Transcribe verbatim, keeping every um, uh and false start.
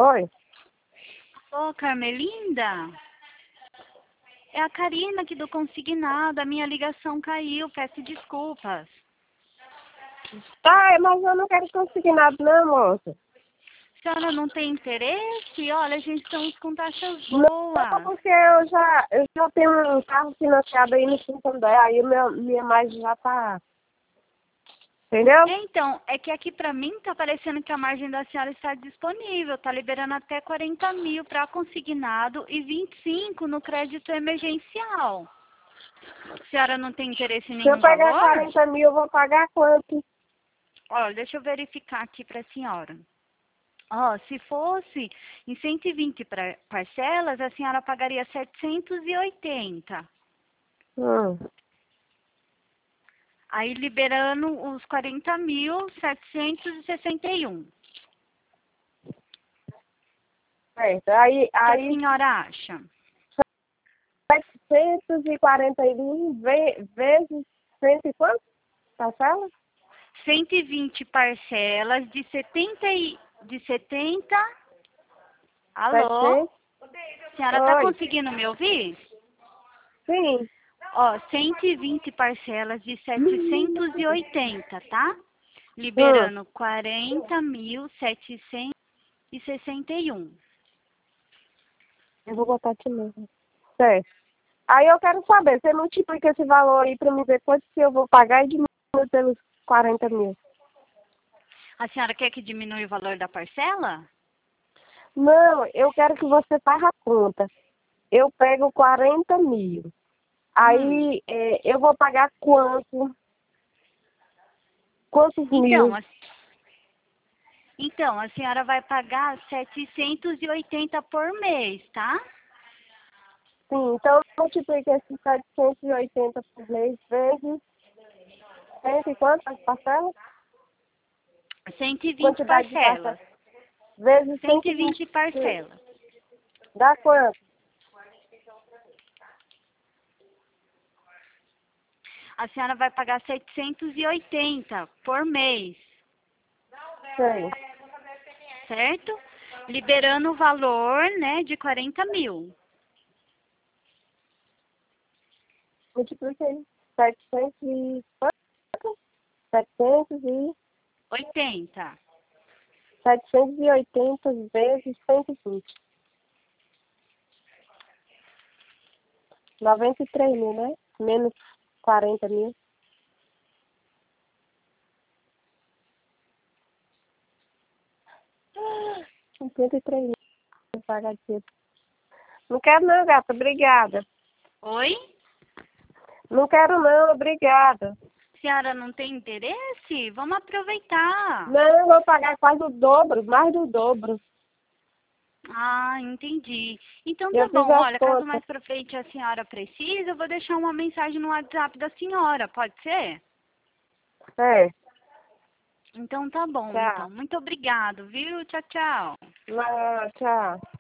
Oi? Ô, Carmelinda, é a Karina aqui do Consignado. A minha ligação caiu, peço desculpas. Tá, mas eu não quero consignado não, moça. A senhora não tem interesse? Olha, a gente estamos com taxas Não, boas. porque eu já, eu já tenho um carro financiado aí no Santander, aí meu, minha margem já tá... Entendeu? Então, é que aqui pra mim tá parecendo que a margem da senhora está disponível. Tá liberando até quarenta mil para consignado e vinte e cinco no crédito emergencial. A senhora não tem interesse em Se eu nenhum pegar valor? quarenta mil, eu vou pagar quanto? Olha, deixa eu verificar aqui pra senhora. Ó, se fosse em cento e vinte pra- parcelas, a senhora pagaria setecentos e oitenta. Hum. Aí liberando os quarenta mil, setecentos e sessenta e um. Certo. Aí, O que a aí senhora acha? setecentos e quarenta e um ve vezes cento e quanto? Parcela? cento e vinte parcelas de setenta e... de setenta... Alô? setecentos? A senhora tá Oi. conseguindo me ouvir? Sim. Ó, cento e vinte parcelas de setecentos e oitenta, tá? Hum. Liberando quarenta mil setecentos e sessenta e um. Eu vou botar aqui mesmo. Certo. Aí eu quero saber, você multiplica esse valor aí pra me ver quanto que eu vou pagar e diminui pelos quarenta mil. A senhora quer que diminua o valor da parcela? Não, eu quero que você faça a conta. Eu pego quarenta mil. Hum. Aí é, eu vou pagar quanto? Quantos Então, mil? a, então, a senhora vai pagar setecentos e oitenta por mês, tá? Sim, então multiplica esses setecentos e oitenta por mês vezes cento e quantas parcelas? cento e vinte Quantidade de parcelas. parcelas. Vezes cento cento e e vinte. vinte parcelas. Dá quanto? A senhora vai pagar setecentos e oitenta por mês, Sei. certo? Liberando o valor, né, de quarenta mil. Multipliquei. setecentos e quanto? setecentos e... oitenta. setecentos e oitenta vezes cento e vinte. noventa e três mil, né? Menos quarenta mil. cinquenta e três mil. Pagar aqui. Não quero não, gata. Obrigada. Oi? Não quero não, obrigada. A senhora não tem interesse? Vamos aproveitar. Não, eu vou pagar quase o dobro, mais do dobro. Ah, entendi. Então tá Eu fiz bom. as Olha, caso contas. mais pra frente a senhora precise, eu vou deixar uma mensagem no WhatsApp da senhora. Pode ser? É, Então tá bom. tchau. Então, muito obrigado, viu? Tchau, tchau. Não, tchau.